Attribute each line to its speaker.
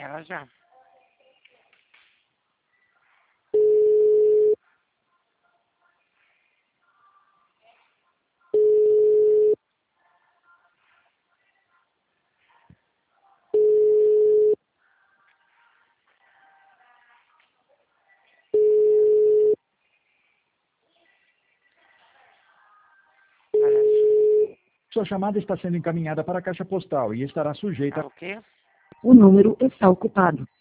Speaker 1: Ela já.
Speaker 2: Sua chamada está sendo encaminhada para a caixa postal e estará sujeita
Speaker 1: O quê?
Speaker 3: O número está ocupado.